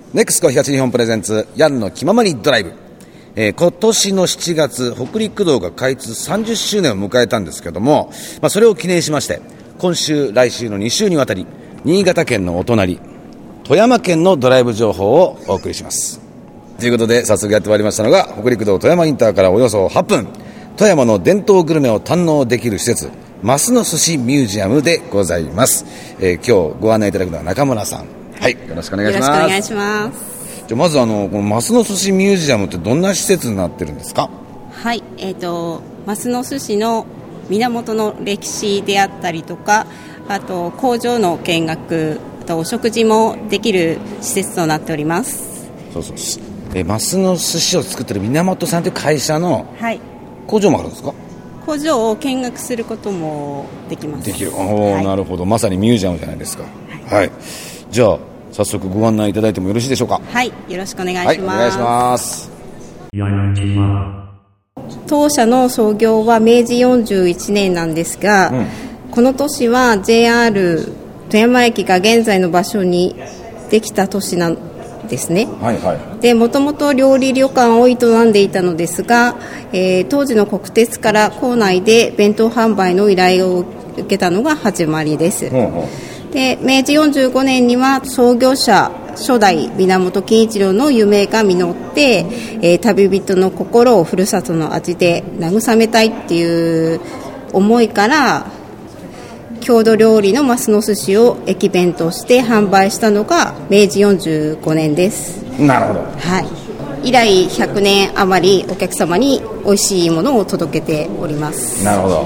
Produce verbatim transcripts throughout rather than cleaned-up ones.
ネクスコ東日本プレゼンツヤンの気ままにドライブ、えー、今年のしちがつ北陸道が開通さんじゅっしゅうねんを迎えたんですけども、まあ、それを記念しまして今週来週のに週にわたり新潟県のお隣富山県のドライブ情報をお送りします。ということで早速やってまいりましたのが北陸道富山インターからおよそはっぷん、富山の伝統グルメを堪能できる施設ますのすしミュージアムでございます。えー、今日ご案内いただくのは中村さん、はい、よろしくお願いします。 よろしくお願いします。 じゃあまずあのこのますのすしミュージアムってどんな施設になってるんですか？ はい、えーとますのすしの源の歴史であったりとか、あと工場の見学、あとお食事もできる施設となっております。 そうそう、えますのすしを作ってる源さんという会社の工場もあるんですか？ 工場を見学することもできます。 できる。お、はい、なるほど、まさにミュージアムじゃないですか。はい、はい、じゃあ早速ご案内いただいてもよろしいでしょうか？ はい、よろしくお願いします。 はい、お願いします。 当社の創業はめいじよんじゅういちねんなんですが、うん、この年は ジェイアール 富山駅が現在の場所にできた年なんですね。 はいはい、 でもともと料理旅館を営んでいたのですが、えー、当時の国鉄から構内で弁当販売の依頼を受けたのが始まりです。うんうん、でめいじよんじゅうごねんには創業者初代源金一郎の夢が実って、えー、旅人の心をふるさとの味で慰めたいっていう思いから郷土料理のますのすしを駅弁として販売したのがめいじよんじゅうごねんです。 なるほど、 はい、以来ひゃくねん余りお客様に美味しいものを届けております。 なるほど、はい、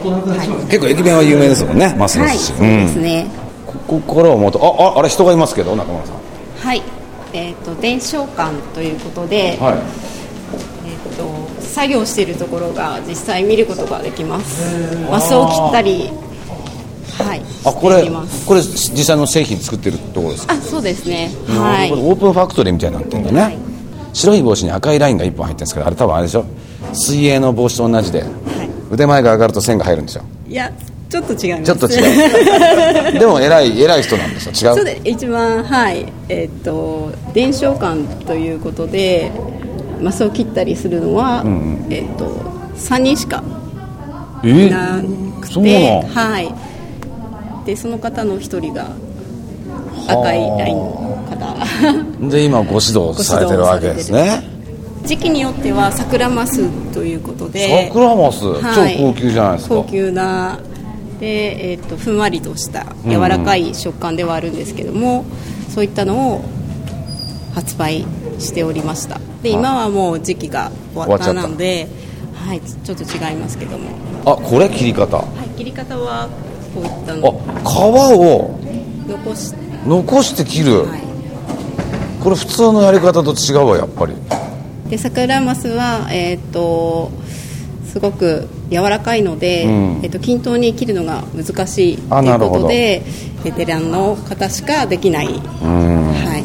結構駅弁は有名ですもんね、ますのすし。 はい、そうですね、 うん、ここからはまた あ, あ, あれ人がいますけど中村さん。 はい、えーと、伝承館ということで、はい、えーと、作業しているところが実際見ることができます。マスを切ったり、はい、 あ、これこれ実際の製品作ってるところですか？ あ、そうですね、はい、 これオープンファクトリーみたいになってるんだね、はい、白い帽子に赤いラインがいっぽん入ってるんですけど、あれ多分あれでしょ、水泳の帽子と同じで、はい、腕前が上がると線が入るんでしょ。 いやちょっと違います。 ちょっと違うでも偉い偉い人なんですよ。違う。 そうで一番、はい、えー、っと伝承館ということでマスを切ったりするのは、うんうん、えー、っとさんにんしかいなくて、えー、はい、でその方の一人が赤いラインの方で今ご指導されてるわけですね。 時期によっては桜マスということで、 桜マス、はい、超高級じゃないですか。 高級なで、えー、とふんわりとした柔らかい食感ではあるんですけども、うんうん、そういったのを発売しておりました。で今はもう時期が終わったので、はい、ちょっと違いますけども。 あ、これ切り方、はい、 切り方はこういったの、 あ、皮を残して残して切る、はい、これ普通のやり方と違うわやっぱり。 で桜マスは、えー、とすごく柔らかいので、うん、えー、と均等に切るのが難しいということでベテランの方しかできない、うん、はい、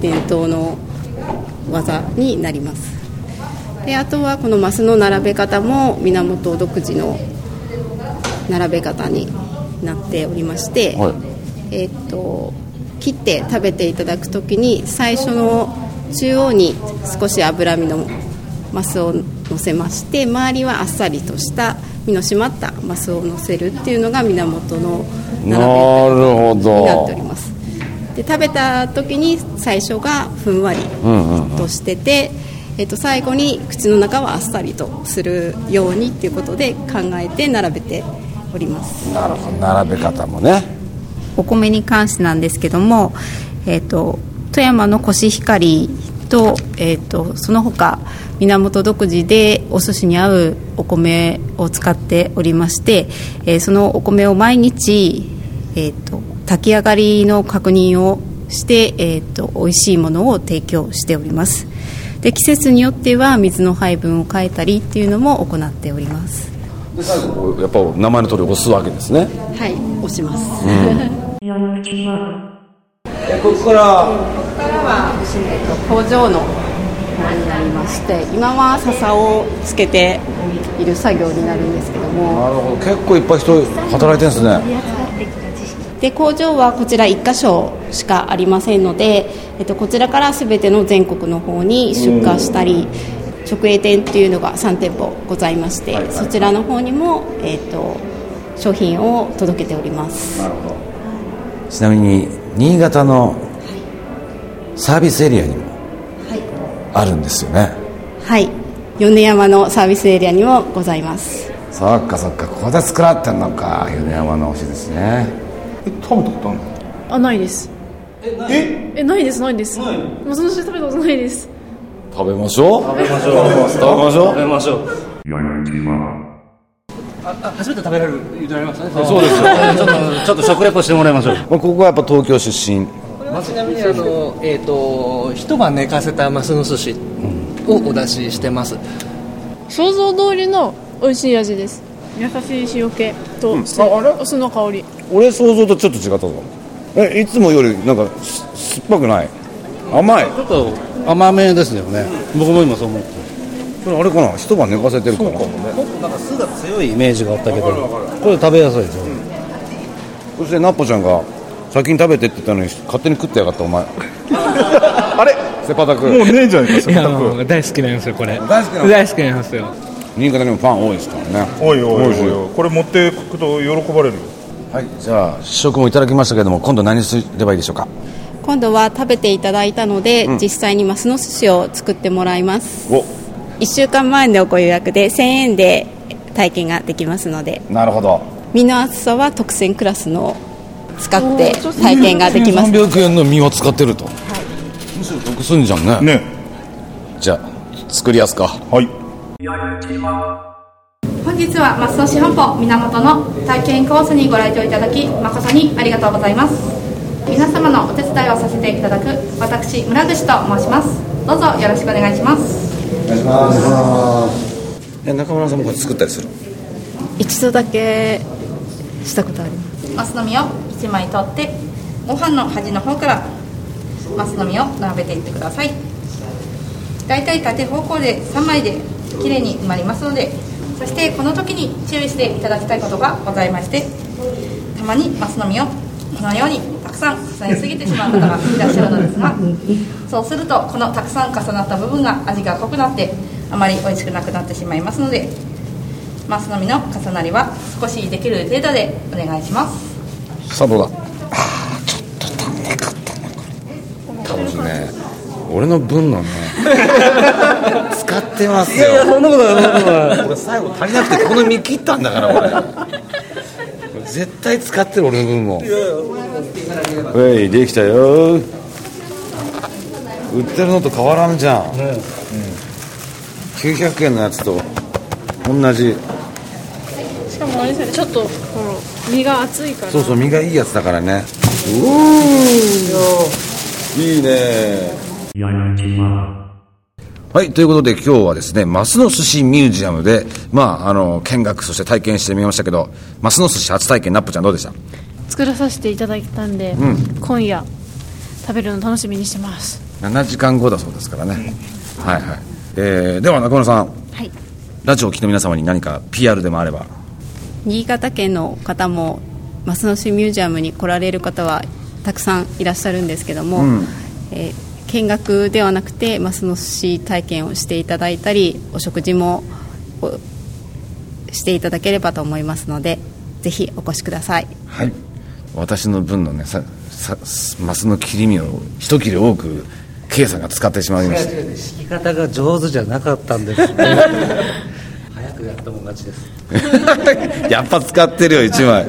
伝統の技になります。であとはこのマスの並べ方も源独自の並べ方になっておりまして、はい、えー、と切って食べていただくときに最初の中央に少し脂身のマスを乗せまして、周りはあっさりとした身の締まったマスを乗せるっていうのが源の並べ方になっております。で食べた時に最初がふんわりとしてて、うんうんうん、えー、と最後に口の中はあっさりとするようにっていうことで考えて並べております。 なるほど、並べ方もね。 お米に関してなんですけども、えー、と富山のコシヒカリと、えー、とその他源独自でお寿司に合うお米を使っておりまして、えー、そのお米を毎日、えー、と炊き上がりの確認をして、えー、と美味しいものを提供しております。で季節によっては水の配分を変えたりっていうのも行っております。 で最後やっぱ名前の通り押すわけですね。 はい、押します、うんここからここからは、えっと、工場の方になりまして、今は笹をつけている作業になるんですけども。 なるほど、結構いっぱい人働いてるんですね。 で工場はこちらいっかしょしかありませんので、えっと、こちらからすべての全国の方に出荷したり、直営店というのがさんてんぽございまして、はいはい、そちらの方にも、えっと、商品を届けております。 なるほど。ちなみに新潟のサービスエリアにもあるんですよね。 はい、米山のサービスエリアにもございます。 そっかそっか、ここで作られてんのか。米山の牛ですね。 え、食べたことあるの？ あ、ないです。 え、ええ、ないですないです。 ない。 もうその食べたことないです。 食べましょう。 食べましょう。 食べましょう。 食べましょう。あ、あ、初めて食べられる言うられましたね。そうですよ。ちょっとちょっと食レポしてもらいましょう。 ここはやっぱ東京出身。 これはちなみにあの、えー、と一晩寝かせたマスの寿司をお出ししてます。 想像通りの美味しい味です。優しい塩気と、うん、ああれお酢の香り。 俺想像とちょっと違ったぞ。え、いつもよりなんか酸っぱくない？甘い。 ちょっと甘めですよね。僕も今そう思って。 これあれかな、一晩寝かせてるかな。 そうかもね。なんか酢が強いイメージがあったけど、これ食べやすいですよ、うん、 そしてナッポちゃんが先に食べてって言ったのに勝手に食ってやがったお前あれセパタクもうねえじゃないですか。いやもう大好きなんですよこれ。 大好きなん大好きなんですよ。 新潟にもファン多いですからね。 おいおいおいおい、これ持っていくと喜ばれるよ。 はい、じゃあ試食もいただきましたけども、今度何すればいいでしょうか。 今度は食べていただいたので、うん、実際にマスの寿司を作ってもらいます。おいっしゅうかんまえのご予約でせんえんで体験ができますので。 なるほど。 身の厚さは特選クラスの使って体験ができます。 さんびゃくえんの身を使ってると、はい、むしろ得すんじゃん ね, ねじゃあ作りやすか。はい。 本日はマスの市本舗源の体験コースにご来場いただき誠にありがとうございます。皆様のお手伝いをさせていただく私村口と申します。どうぞよろしくお願いします。 お願いします。え、中村さんもこれ作ったりする？ 一度だけしたことあります。 マスの実をいちまい取ってご飯の端の方からマスの実を並べていってください。だいたい縦方向でさんまいできれいに埋まりますので、そしてこの時に注意していただきたいことがございまして、たまにマスの実をこのようにたくさん重ねすぎてしまう方がいらっしゃるのですが、そうするとこのたくさん重なった部分が味が濃くなってあまり美味しくなくなってしまいますので、マスの実の重なりは少しできる程度でお願いします。 さあどうだ。あーちょっと足んなかったな。多分ね俺の分のね使ってますよ。いやいやそんなことない。俺最後足りなくてこの身切ったんだから俺絶対使ってる俺の分も。おいできたよ。売ってるのと変わらんじゃん、ねうん、きゅうひゃくえんのやつと同じ。 しかもあれですね、ちょっとこの身が厚いから。 そうそう、身がいいやつだからね。うおいいね。はい、ということで今日はですね、マスの寿司ミュージアムで、まあ、あの見学そして体験してみましたけど、マスの寿司初体験、ナップちゃんどうでした？ 作らさせていただいたんで、うん、今夜食べるの楽しみにしてます。 ななじかんごだそうですからね、うん、はいはい、えー、では中村さん、はい、ラジオを聴きの皆様に何か ピーアール でもあれば。 新潟県の方もマスの寿司ミュージアムに来られる方はたくさんいらっしゃるんですけども、うんえー見学ではなくてマスの寿司体験をしていただいたり、お食事もしていただければと思いますので、ぜひお越しください。 はい、私の分のねささマスの切り身を一切れ多く K さんが使ってしまいました。 敷き方が上手じゃなかったんですね早くやったもん勝ちですやっぱ使ってるよいちまい。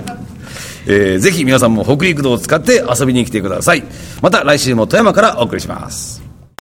えー、ぜひ皆さんも北陸道を使って遊びに来てください。また来週も富山からお送りします。